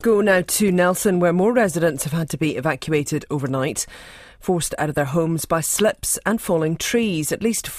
Go now to Nelson, where more residents have had to be evacuated overnight, forced out of their homes by slips and falling trees. At least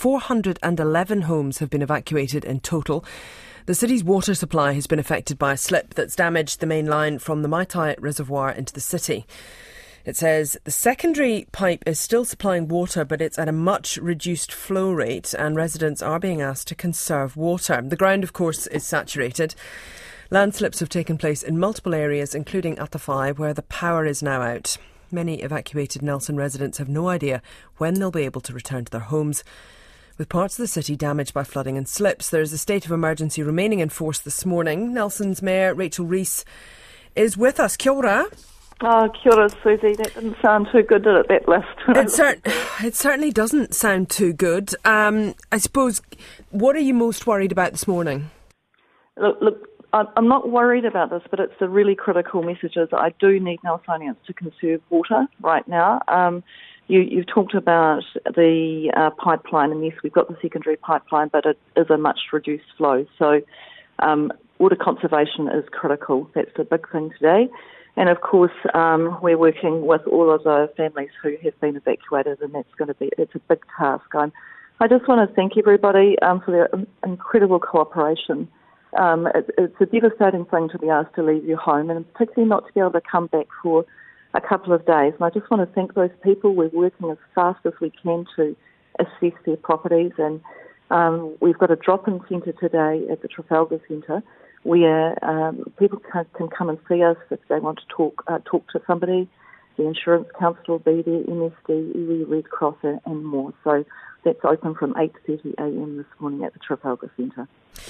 411 homes have been evacuated in total. The city's water supply has been affected by a slip that's damaged the main line from the Maitai Reservoir into the city. It says the secondary pipe is still supplying water, but it's at a much reduced flow rate, and residents are being asked to conserve water. The ground, of course, is saturated. Landslips have taken place in multiple areas, including Atawhai, where the power is now out. Many evacuated Nelson residents have no idea when they'll be able to return to their homes. With parts of the city damaged by flooding and slips, there is a state of emergency remaining in force this morning. Nelson's Mayor, Rachel Rees, is with us. Kia ora. Oh, kia ora, Susie. That didn't sound too good, did it, that list? It certainly doesn't sound too good. I suppose, what are you most worried about this morning? Look, I'm not worried about this, but it's the really critical messages. I do need Nelsonians to conserve water right now. You've talked about the pipeline, and yes, we've got the secondary pipeline, but it is a much reduced flow. So water conservation is critical. That's the big thing today. And of course, we're working with all of the families who have been evacuated, and it's a big task. I just want to thank everybody for their incredible cooperation. It's a devastating thing to be asked to leave your home, and particularly not to be able to come back for a couple of days. And I just want to thank those people. We're working as fast as we can to assess their properties, and we've got a drop-in centre today at the Trafalgar Centre where people can come and see us if they want to talk to somebody. The Insurance Council will be there, MSD, Iwi, Red Cross and more. So that's open from 8:30am this morning at the Trafalgar Centre.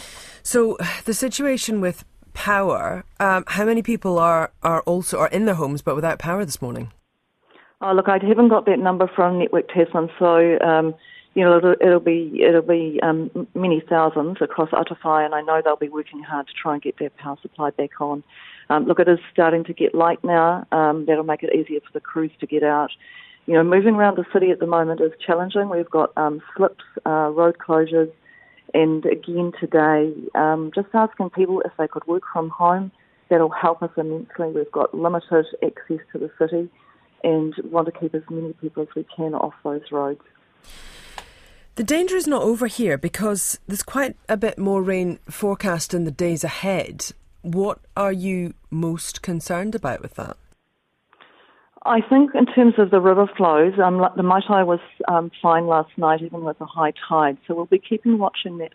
So the situation with power, how many people are in their homes but without power this morning? Oh, look, I haven't got that number from Network Tasman, so it'll be many thousands across Atawhai, and I know they'll be working hard to try and get their power supply back on. Look, it is starting to get light now. That'll make it easier for the crews to get out. Moving around the city at the moment is challenging. We've got slips, road closures. And again today, just asking people if they could work from home. That'll help us immensely. We've got limited access to the city and want to keep as many people as we can off those roads. The danger is not over here because there's quite a bit more rain forecast in the days ahead. What are you most concerned about with that? I think in terms of the river flows, the Maitai was fine last night, even with a high tide. So we'll be keeping a watch on that,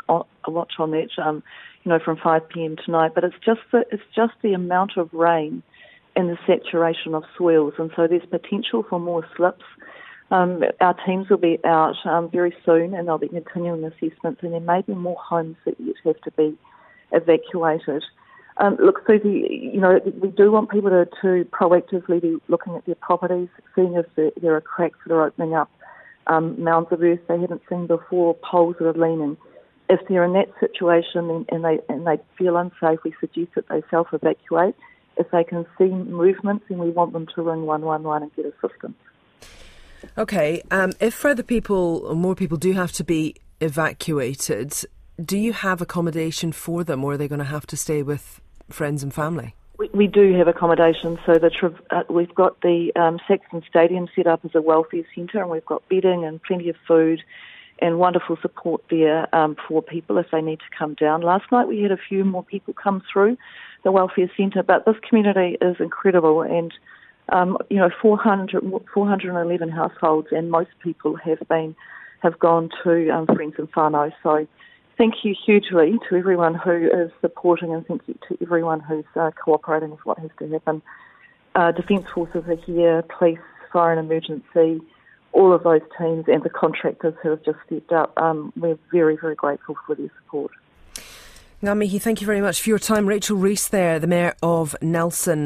from 5pm tonight. But it's just the amount of rain and the saturation of soils, and so there's potential for more slips. Our teams will be out very soon, and they'll be continuing assessments, and there may be more homes that yet have to be evacuated. Look, Susie, we do want people to proactively be looking at their properties, seeing if there are cracks that are opening up, mounds of earth they haven't seen before, poles that are leaning. If they're in that situation and they feel unsafe, we suggest that they self-evacuate. If they can see movements, then we want them to ring 111 and get assistance. Okay, if further people or more people do have to be evacuated, do you have accommodation for them, or are they going to have to stay with friends and family? We do have accommodation. So we've got the Saxton Stadium set up as a welfare centre, and we've got bedding and plenty of food and wonderful support there for people if they need to come down. Last night we had a few more people come through the welfare centre, but this community is incredible, and 411 households, and most people have gone to friends and whānau. So thank you hugely to everyone who is supporting, and thank you to everyone who's cooperating with what has to happen. Defence Forces are here, police, fire and emergency, all of those teams and the contractors who have just stepped up. We're very, very grateful for their support. Ngā mihi, thank you very much for your time. Rachel Rees there, the Mayor of Nelson.